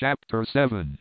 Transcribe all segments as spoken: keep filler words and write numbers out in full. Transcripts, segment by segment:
Chapter seven.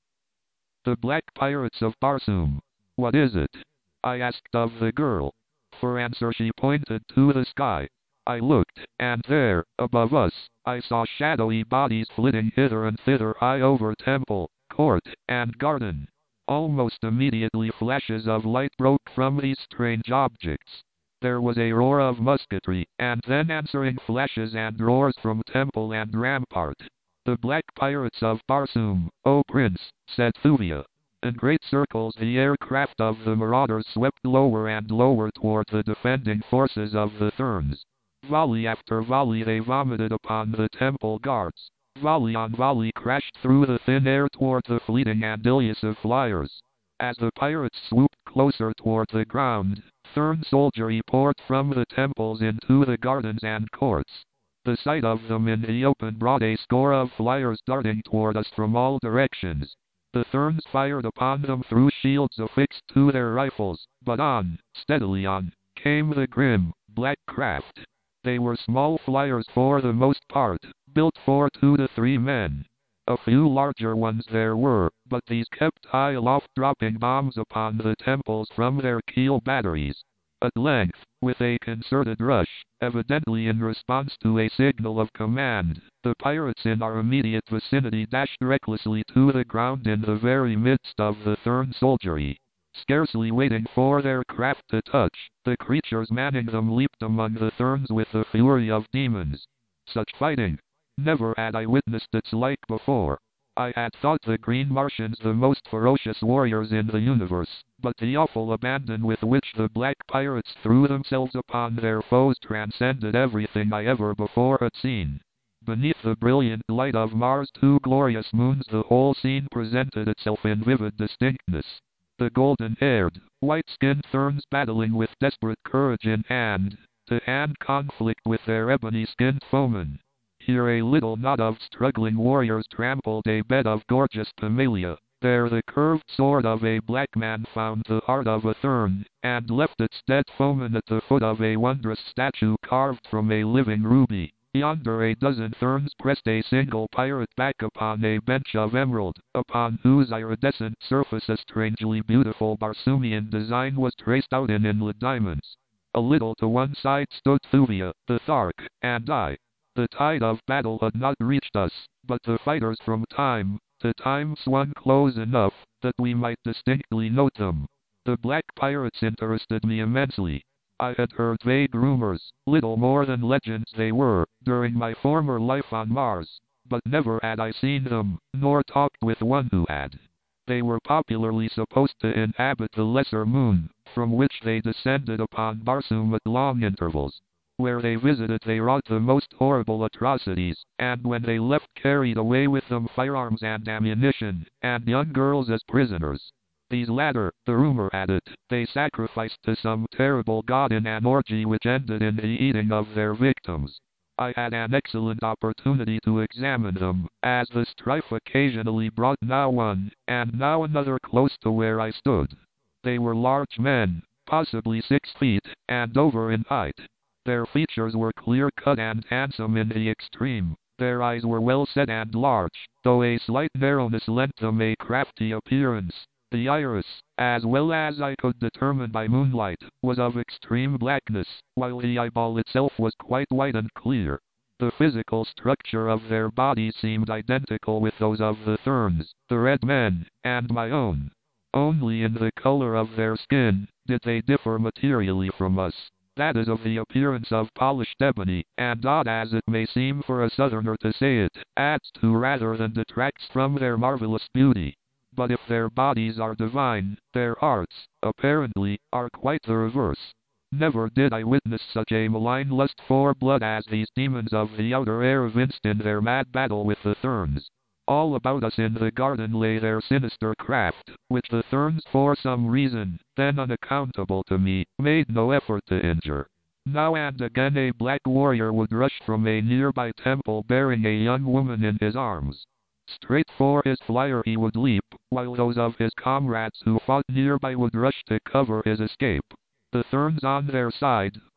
The Black Pirates of Barsoom. What is it? I asked of the girl. For answer she pointed to the sky. I looked, and there, above us, I saw shadowy bodies flitting hither and thither high over temple, court, and garden. Almost immediately flashes of light broke from these strange objects. There was a roar of musketry, and then answering flashes and roars from temple and rampart. The Black Pirates of Barsoom, O Prince, said Thuvia. In great circles the aircraft of the marauders swept lower and lower toward the defending forces of the Therns. Volley after volley they vomited upon the temple guards. Volley on volley crashed through the thin air toward the fleeting and elusive flyers. As the pirates swooped closer toward the ground, Thern soldiery poured from the temples into the gardens and courts. The sight of them in the open brought a score of flyers darting toward us from all directions. The Therns fired upon them through shields affixed to their rifles, but on, steadily on, came the grim, black craft. They were small flyers for the most part, built for two to three men. A few larger ones there were, but these kept high aloft, dropping bombs upon the temples from their keel batteries. At length, with a concerted rush, evidently in response to a signal of command, the pirates in our immediate vicinity dashed recklessly to the ground in the very midst of the Thern soldiery. Scarcely waiting for their craft to touch, the creatures manning them leaped among the Therns with the fury of demons. Such fighting! Never had I witnessed its like before. I had thought the Green Martians the most ferocious warriors in the universe, but the awful abandon with which the Black Pirates threw themselves upon their foes transcended everything I ever before had seen. Beneath the brilliant light of Mars' two glorious moons the whole scene presented itself in vivid distinctness. The golden-haired, white-skinned Therns battling with desperate courage in hand-to-hand conflict with their ebony-skinned foemen. Here a little knot of struggling warriors trampled a bed of gorgeous Pamela. There the curved sword of a black man found the heart of a Thern, and left its dead foeman at the foot of a wondrous statue carved from a living ruby. Yonder a dozen Therns pressed a single pirate back upon a bench of emerald, upon whose iridescent surface a strangely beautiful Barsoomian design was traced out in inlaid diamonds. A little to one side stood Thuvia, the Thark, and I. The tide of battle had not reached us, but the fighters from time to time swung close enough that we might distinctly note them. The Black Pirates interested me immensely. I had heard vague rumors, little more than legends they were, during my former life on Mars, but never had I seen them, nor talked with one who had. They were popularly supposed to inhabit the Lesser Moon, from which they descended upon Barsoom at long intervals. Where they visited they wrought the most horrible atrocities, and when they left carried away with them firearms and ammunition, and young girls as prisoners. These latter, the rumor had it, they sacrificed to some terrible god in an orgy which ended in the eating of their victims. I had an excellent opportunity to examine them, as the strife occasionally brought now one, and now another close to where I stood. They were large men, possibly six feet, and over in height. Their features were clear-cut and handsome in the extreme. Their eyes were well set and large, though a slight narrowness lent them a crafty appearance. The iris, as well as I could determine by moonlight, was of extreme blackness, while the eyeball itself was quite white and clear. The physical structure of their bodies seemed identical with those of the Therns, the Red Men, and my own. Only in the color of their skin did they differ materially from us. That is of the appearance of polished ebony, and odd as it may seem for a southerner to say it, adds to rather than detracts from their marvelous beauty. But if their bodies are divine, their hearts, apparently, are quite the reverse. Never did I witness such a malign lust for blood as these demons of the outer air evinced in their mad battle with the Therns. All about us in the garden lay their sinister craft, which the Therns for some reason, then unaccountable to me, made no effort to injure. Now and again a black warrior would rush from a nearby temple bearing a young woman in his arms. Straight for his flyer he would leap, while those of his comrades who fought nearby would rush to cover his escape. The Therns on their side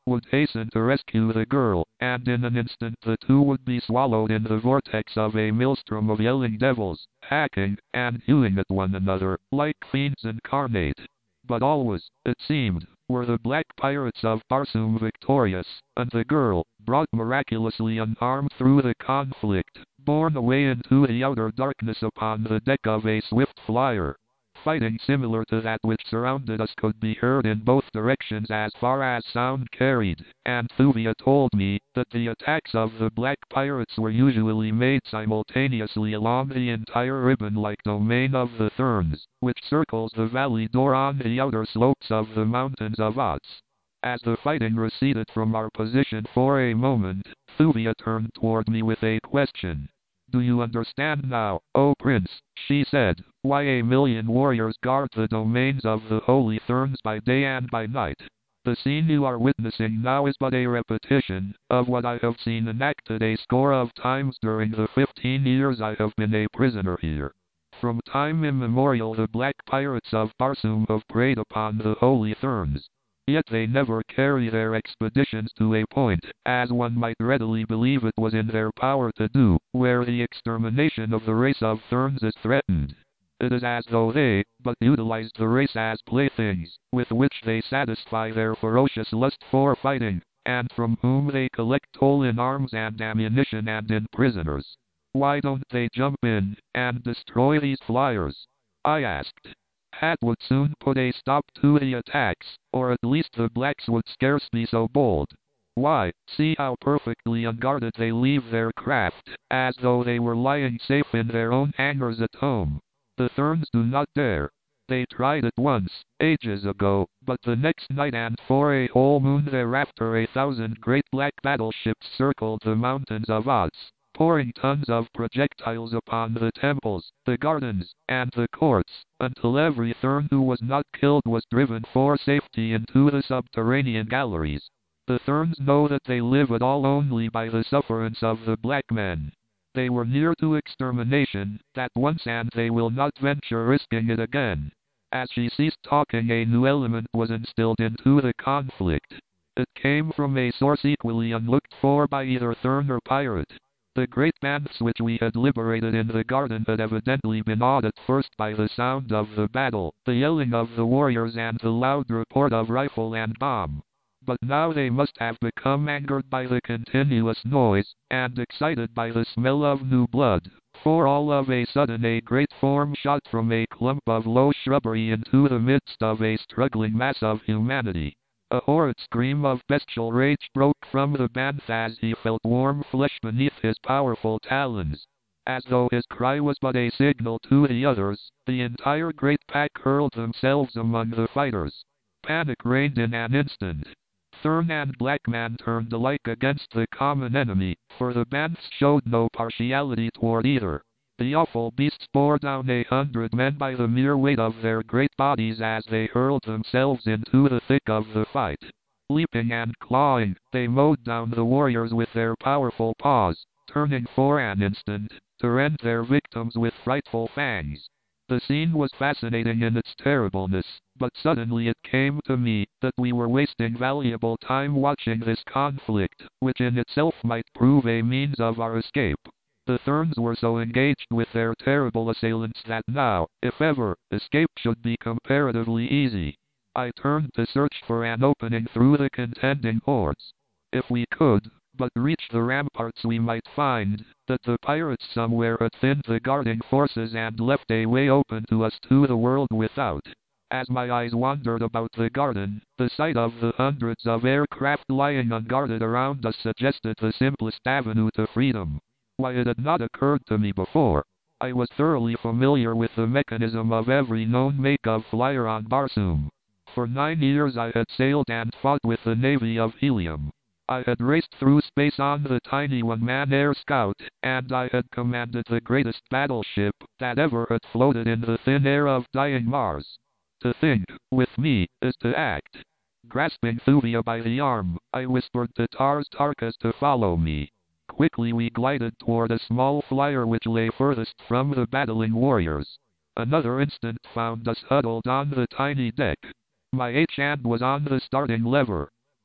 would hasten to rescue the girl, and in an instant the two would be swallowed in the vortex of a maelstrom of yelling devils, hacking and hewing at one another, like fiends incarnate. But always, it seemed, were the black pirates of Barsoom victorious, and the girl, brought miraculously unharmed through the conflict, borne away into the outer darkness upon the deck of a swift flyer. Fighting similar to that which surrounded us could be heard in both directions as far as sound carried, and Thuvia told me that the attacks of the black pirates were usually made simultaneously along the entire ribbon-like domain of the Therns, which circles the valley door on the outer slopes of the mountains of Ots. As the fighting receded from our position for a moment, Thuvia turned toward me with a question. "Do you understand now, O Prince," she said, "why a million warriors guard the domains of the Holy Therns by day and by night? The scene you are witnessing now is but a repetition of what I have seen enacted a score of times during the fifteen years I have been a prisoner here. From time immemorial the black pirates of Barsoom have preyed upon the Holy Therns. Yet they never carry their expeditions to a point, as one might readily believe it was in their power to do, where the extermination of the race of Therns is threatened. It is as though they but utilized the race as playthings, with which they satisfy their ferocious lust for fighting, and from whom they collect toll in arms and ammunition and in prisoners. Why don't they jump in and destroy these flyers?" I asked. "That would soon put a stop to the attacks, or at least the blacks would scarce be so bold. Why, see how perfectly unguarded they leave their craft, as though they were lying safe in their own hangars at home. The Therns do not dare. They tried it once, ages ago, but the next night and for a whole moon thereafter a thousand great black battleships circled the mountains of Ots, pouring tons of projectiles upon the temples, the gardens, and the courts, until every Thern who was not killed was driven for safety into the subterranean galleries. The Therns know that they live at all only by the sufferance of the black men. They were near to extermination, that once, and they will not venture risking it again." As she ceased talking a new element was instilled into the conflict. It came from a source equally unlooked for by either Thern or pirate. The great bands which we had liberated in the garden had evidently been awed at first by the sound of the battle, the yelling of the warriors and the loud report of rifle and bomb. But now they must have become angered by the continuous noise, and excited by the smell of new blood, for all of a sudden a great form shot from a clump of low shrubbery into the midst of a struggling mass of humanity. A horrid scream of bestial rage broke from the Banth as he felt warm flesh beneath his powerful talons. As though his cry was but a signal to the others, the entire great pack hurled themselves among the fighters. Panic reigned in an instant. Thern and black man turned alike against the common enemy, for the Banths showed no partiality toward either. The awful beasts bore down a hundred men by the mere weight of their great bodies as they hurled themselves into the thick of the fight. Leaping and clawing, they mowed down the warriors with their powerful paws, turning for an instant, to rend their victims with frightful fangs. The scene was fascinating in its terribleness, but suddenly it came to me that we were wasting valuable time watching this conflict, which in itself might prove a means of our escape. The Therns were so engaged with their terrible assailants that now, if ever, escape should be comparatively easy. I turned to search for an opening through the contending hordes. If we could but reach the ramparts we might find that the pirates somewhere had thinned the guarding forces and left a way open to us to the world without. As my eyes wandered about the garden, the sight of the hundreds of aircraft lying unguarded around us suggested the simplest avenue to freedom. Why it had not occurred to me before. I was thoroughly familiar with the mechanism of every known make of flyer on Barsoom. For nine years I had sailed and fought with the Navy of Helium. I had raced through space on the tiny one-man Air Scout, and I had commanded the greatest battleship that ever had floated in the thin air of dying Mars. To think, with me, is to act. Grasping Thuvia by the arm, I whispered to Tars Tarkas to follow me. Quickly we glided toward a small flyer which lay furthest from the battling warriors. Another instant found us huddled on the tiny deck. My H-hand was on the starting lever.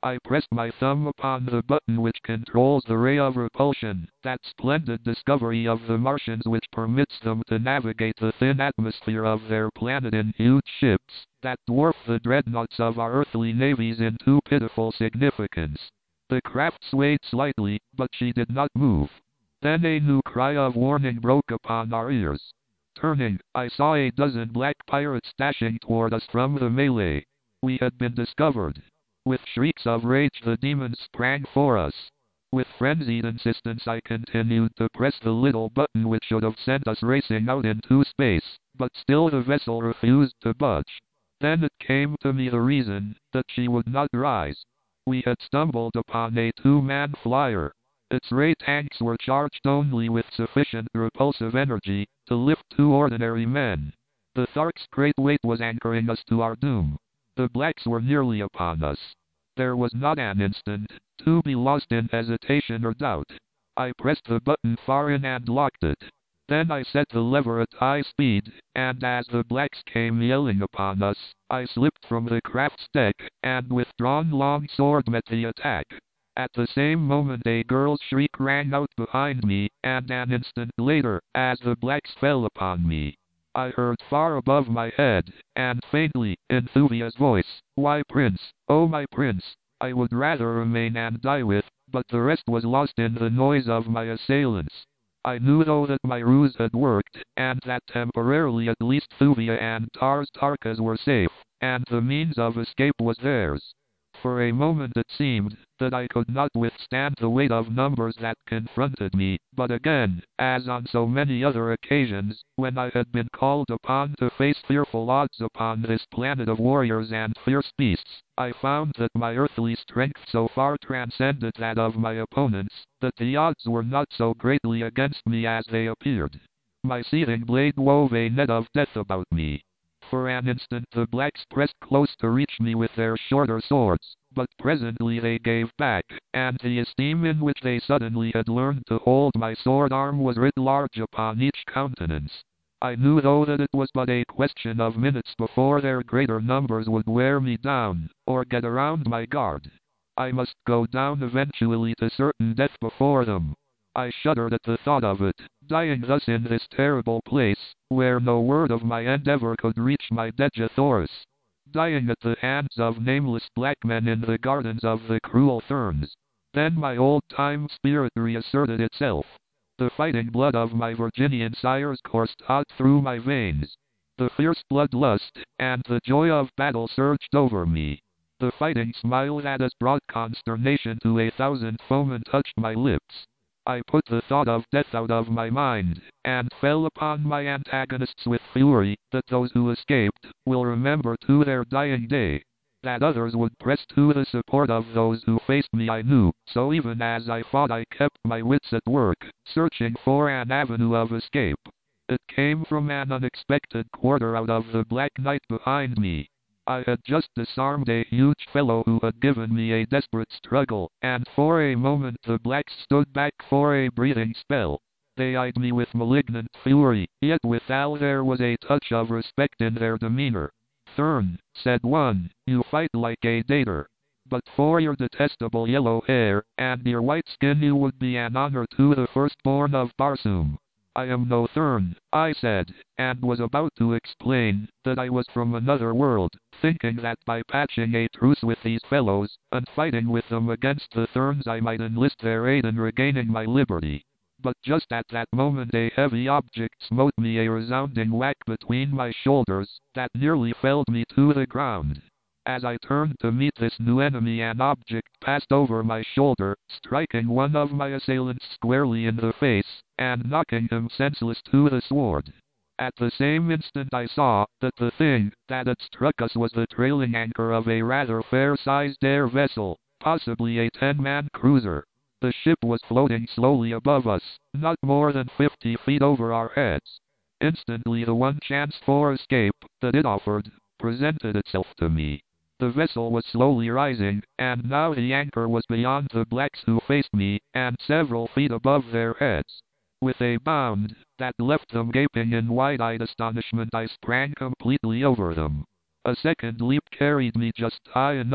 I pressed my thumb upon the button which controls the ray of repulsion, that splendid discovery of the Martians which permits them to navigate the thin atmosphere of their planet in huge ships, that dwarf the dreadnoughts of our earthly navies into pitiful significance. The craft swayed slightly, but she did not move. Then a new cry of warning broke upon our ears. Turning, I saw a dozen black pirates dashing toward us from the melee. We had been discovered. With shrieks of rage the demons sprang for us. With frenzied insistence I continued to press the little button which should have sent us racing out into space, but still the vessel refused to budge. Then it came to me the reason that she would not rise. We had stumbled upon a two-man flyer. Its ray tanks were charged only with sufficient repulsive energy to lift two ordinary men. The Thark's great weight was anchoring us to our doom. The blacks were nearly upon us. There was not an instant to be lost in hesitation or doubt. I pressed the button far in and locked it. Then I set the lever at high speed, and as the blacks came yelling upon us, I slipped from the craft's deck, and with drawn long sword met the attack. At the same moment a girl's shriek rang out behind me, and an instant later, as the blacks fell upon me, I heard far above my head, and faintly, in Thuvia's voice, "Why, Prince, oh my Prince, I would rather remain and die with," but the rest was lost in the noise of my assailants. I knew though that my ruse had worked, and that temporarily at least Thuvia and Tars Tarkas were safe, and the means of escape was theirs. For a moment it seemed that I could not withstand the weight of numbers that confronted me, but again, as on so many other occasions, when I had been called upon to face fearful odds upon this planet of warriors and fierce beasts, I found that my earthly strength so far transcended that of my opponents, that the odds were not so greatly against me as they appeared. My seething blade wove a net of death about me. For an instant the blacks pressed close to reach me with their shorter swords, but presently they gave back, and the esteem in which they suddenly had learned to hold my sword arm was writ large upon each countenance. I knew though that it was but a question of minutes before their greater numbers would wear me down, or get around my guard. I must go down eventually to certain death before them. I shuddered at the thought of it, dying thus in this terrible place, where no word of my end ever could reach my Dejathoris. Dying at the hands of nameless black men in the gardens of the cruel Therns. Then my old-time spirit reasserted itself. The fighting blood of my Virginian sires coursed hot through my veins. The fierce bloodlust and the joy of battle surged over me. The fighting smile that has brought consternation to a thousand foemen touched my lips. I put the thought of death out of my mind, and fell upon my antagonists with fury, that those who escaped will remember to their dying day. That others would press to the support of those who faced me I knew, so even as I fought I kept my wits at work, searching for an avenue of escape. It came from an unexpected quarter out of the black night behind me. I had just disarmed a huge fellow who had given me a desperate struggle, and for a moment the blacks stood back for a breathing spell. They eyed me with malignant fury, yet withal there was a touch of respect in their demeanor. "Thurn," said one, "you fight like a dater. But for your detestable yellow hair, and your white skin you would be an honor to the firstborn of Barsoom." "I am no Thurn," I said, and was about to explain that I was from another world, thinking that by patching a truce with these fellows, and fighting with them against the Therns I might enlist their aid in regaining my liberty. But just at that moment a heavy object smote me a resounding whack between my shoulders, that nearly felled me to the ground. As I turned to meet this new enemy an object passed over my shoulder, striking one of my assailants squarely in the face, and knocking him senseless to the sward. At the same instant I saw that the thing that had struck us was the trailing anchor of a rather fair-sized air vessel, possibly a ten-man cruiser. The ship was floating slowly above us, not more than fifty feet over our heads. Instantly the one chance for escape that it offered presented itself to me. The vessel was slowly rising, and now the anchor was beyond the blacks who faced me, and several feet above their heads. With a bound that left them gaping in wide-eyed astonishment I sprang completely over them. A second leap carried me just high enough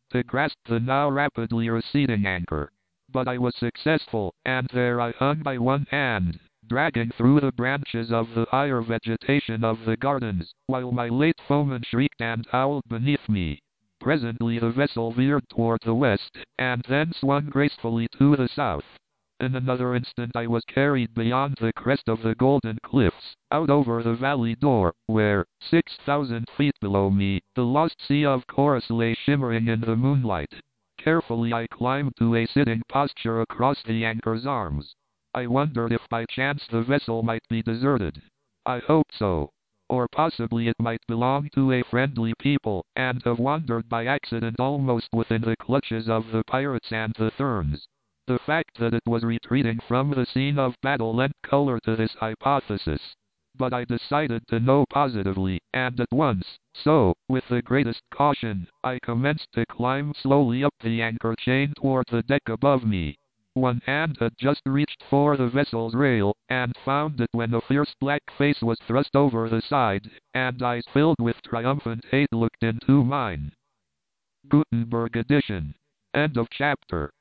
to grasp the now rapidly receding anchor. But I was successful, and there I hung by one hand, dragging through the branches of the higher vegetation of the gardens, while my late foeman shrieked and howled beneath me. Presently the vessel veered toward the west, and then swung gracefully to the south. In another instant I was carried beyond the crest of the Golden Cliffs, out over the valley door, where, six thousand feet below me, the lost sea of Chorus lay shimmering in the moonlight. Carefully I climbed to a sitting posture across the anchor's arms. I wondered if by chance the vessel might be deserted. I hoped so. Or possibly it might belong to a friendly people, and have wandered by accident almost within the clutches of the pirates and the Therns. The fact that it was retreating from the scene of battle lent color to this hypothesis. But I decided to know positively, and at once, so, with the greatest caution, I commenced to climb slowly up the anchor chain toward the deck above me. One hand had just reached for the vessel's rail, and found it when a fierce black face was thrust over the side, and eyes filled with triumphant hate looked into mine. Gutenberg edition. End of chapter.